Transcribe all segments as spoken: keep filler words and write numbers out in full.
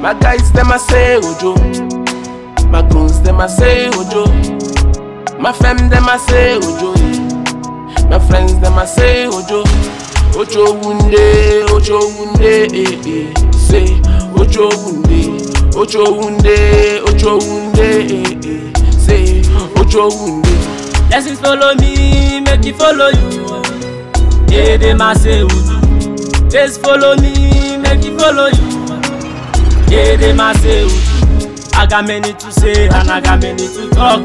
My guys, them I say Ojo. My goons, them I say Ojo. My fam, them I say Ojo. My friends, them I say Ojo. Ojo wunde, Ojo wunde, eh eh. Say Ojo wunde, Ojo wunde, Ojo wunde, eh eh. Say Ojo wunde. Blessings follow me, make me follow you. Yeah, they must say Ojo. Just follow me, make me follow you. Yeah, they must say Ojo. I got many to say and I got many to talk.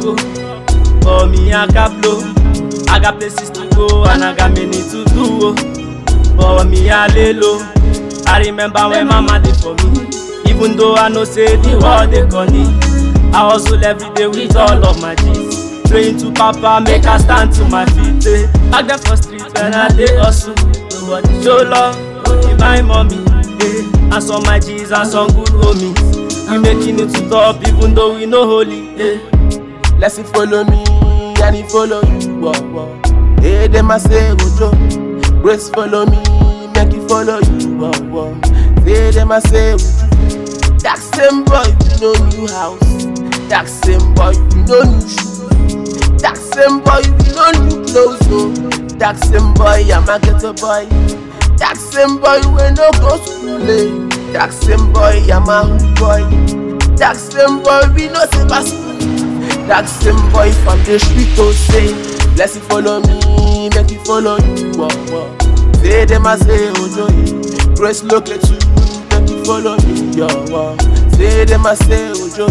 For me, I got blow. I got places to go and I got many to do. For me, I lay low. I remember when mama did for me. Even though I know say the world they call me, I hustle every day with all of my G's. Praying to Papa, make I stand to my feet. Eh. Back there for street when I dey hustle. Nobody show love, only my mommy. Eh. And some my G's and some good homies. We making it to top even though we no holy. Eh. Let's follow me and he follow you. Whoa, whoa. Hey, them I say Ojo. Grace follow me, make it follow you. Whoa, whoa. Say them I say Ojo. That same boy, we no new house. That same boy, we no new shoes. That same boy, we no new clothes. Oh. That same boy, I'm a ghetto boy. That same boy, we no go school. Eh. That same boy, I'm a hood boy. That same boy, we no silver spoon. That same boy from the street, oh say, bless you follow me, make you follow you. Whoa, whoa. Say them I say Ojo. Grace look at you, make you follow me. Yo, whoa. Say them I say Ojo.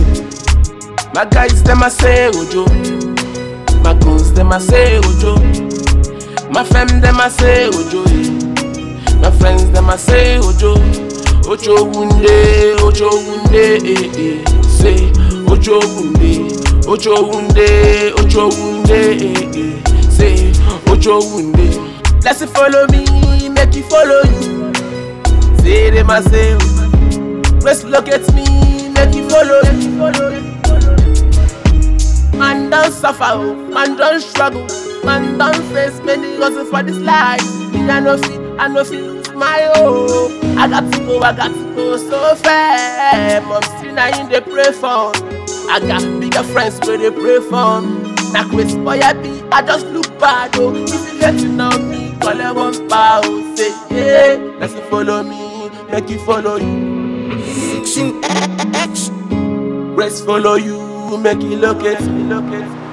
My guys, them I say Ojo. My goons, them I say Ojo. My fam, them I say Ojo. My friends, them I say Ojo. Ojo wunde, Ojo wunde, eh eh. Say Ojo wunde, Ojo wunde, Ojo wunde, eh eh. Say Ojo wunde. Bless you follow me, make you follow you. Say them I say Ojo. Press look at me, make you follow, make you follow. Man don't suffer, man don't struggle, man don't face many hustle for this life. I know feel, I know feel lose my hope. I got to go, I got to go so fair. Mom still not in the pray for. I got bigger friends where they pray for. Now Chris boy I be, I just look bad oh. If you get to know me, call it one power. Say yeah, let's follow me, make you follow you. Grace follow you, make you look at me, look at me.